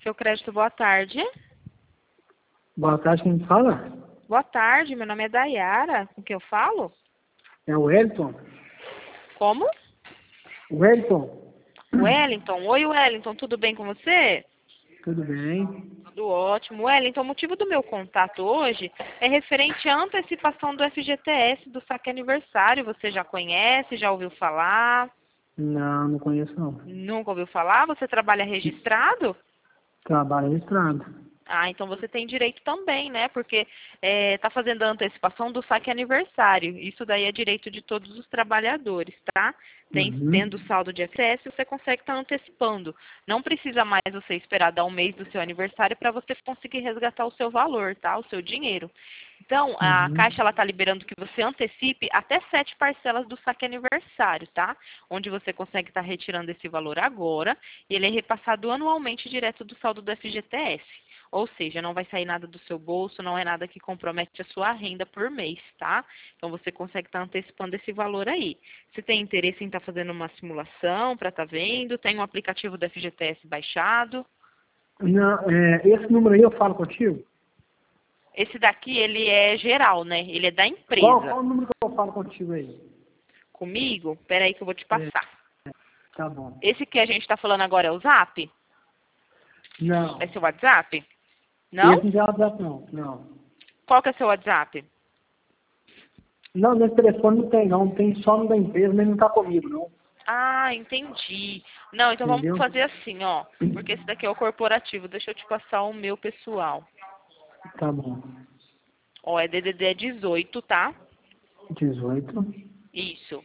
Seu crédito, boa tarde. Boa tarde, quem fala? Boa tarde, meu nome é Dayara. Com que eu falo? É o Wellington? Como? Wellington? Wellington. Oi, Wellington, tudo bem com você? Tudo bem? Tudo ótimo. Wellington, o motivo do meu contato hoje é referente à antecipação do FGTS do saque aniversário. Você já conhece, já ouviu falar? Não, não conheço não. Nunca ouviu falar? Você trabalha registrado? Trabalho registrado. Ah, então você tem direito também, né? Porque está fazendo a antecipação do saque aniversário. Isso daí é direito de todos os trabalhadores, tá? Tendo saldo de FGTS, você consegue estar antecipando. Não precisa mais você esperar dar um mês do seu aniversário para você conseguir resgatar o seu valor, tá? O seu dinheiro. Então, a Caixa está liberando que você antecipe até 7 parcelas do saque aniversário, tá? Onde você consegue estar retirando esse valor agora e ele é repassado anualmente direto do saldo do FGTS. Ou seja, não vai sair nada do seu bolso, não é nada que compromete a sua renda por mês, tá? Então, você consegue estar antecipando esse valor aí. Se tem interesse em estar fazendo uma simulação para estar vendo, tem um aplicativo do FGTS baixado. Não, esse número aí eu falo contigo? Esse daqui, ele é geral, né? Ele é da Qual empresa. o número que eu falo contigo aí? Comigo? Peraí que eu vou te passar. Tá bom. Esse que a gente está falando agora é o Zap? Não. É seu WhatsApp? Não? Esse não é WhatsApp não. Não. Qual que é seu WhatsApp? Não, nesse telefone não tem não. Tem só no da empresa, mas não tá comigo não. Ah, entendi. Não, então vamos Entendeu? fazer assim, ó. Porque esse daqui é o corporativo. Deixa eu te passar o meu pessoal. Tá bom. Ó, é DDD 18, tá? 18. Isso.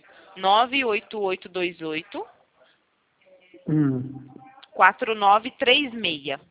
98828 Hum. 4936.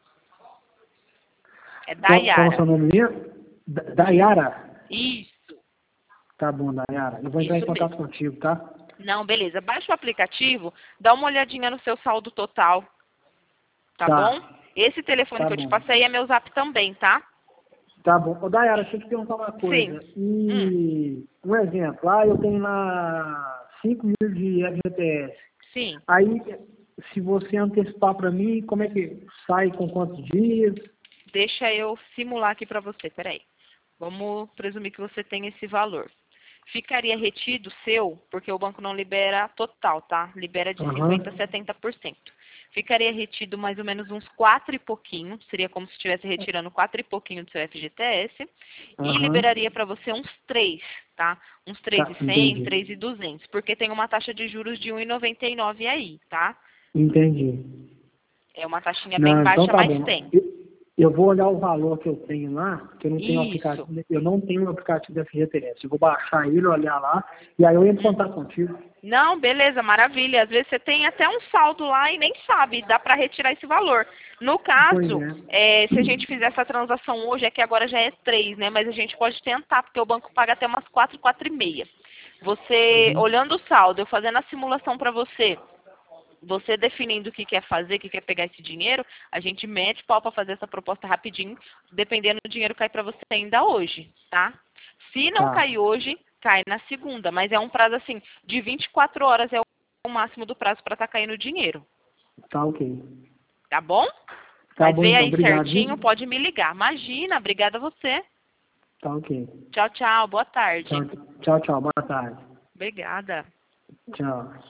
É Qual é o Dayara. seu nome mesmo? Dayara? Isso, Tá bom, Dayara. Eu vou entrar em isso contato mesmo. contigo, tá? Não, beleza. Baixa o aplicativo, dá uma olhadinha no seu saldo total, tá bom? Tá. Esse telefone Tá que eu te bom. passei é meu Zap também, tá? Tá bom. Ô, Dayara, deixa eu te perguntar uma Sim. coisa. E um exemplo, eu tenho lá 5 mil de FGTS. Sim. Aí, se você antecipar para mim, como é que sai, com quantos dias? Deixa eu simular aqui para você, peraí. Vamos presumir que você tem esse valor. Ficaria retido seu, porque o banco não libera total, tá? Libera de 50% a 70%. Ficaria retido mais ou menos uns 4 e pouquinho, seria como se estivesse retirando 4 e pouquinho do seu FGTS, e liberaria para você uns 3, tá? Uns Tá, 3.100, entendi. 3.200, porque tem uma taxa de juros de 1,99 aí, tá? Entendi. É uma taxinha bem Não, então baixa, tá mas bom. tem. Eu vou olhar o valor que eu tenho lá, que Isso. eu não tenho um aplicativo da FGTS. Eu vou baixar ele, olhar lá, e aí eu entro em contato contigo. Não, beleza, maravilha. Às vezes você tem até um saldo lá e nem sabe, dá para retirar esse valor. No Pois caso, é. se a gente fizer essa transação hoje, é que agora já é 3, né? Mas a gente pode tentar, porque o banco paga até umas 4, 4,5. Você, olhando o saldo, eu fazendo a simulação para você, você definindo o que quer fazer, o que quer pegar esse dinheiro, a gente mete pau para fazer essa proposta rapidinho, dependendo do dinheiro cair para você ainda hoje, tá? Se não Tá. cair hoje, cai na segunda, mas é um prazo assim, de 24 horas é o máximo do prazo para estar caindo o dinheiro, Tá ok. tá bom? Tá Mas bom vê então, aí obrigado, certinho, viu? pode me ligar. Imagina, obrigada a você. Tá ok. Tchau, tchau, boa tarde. Tchau, tchau, tchau. Boa tarde. Obrigada. Tchau.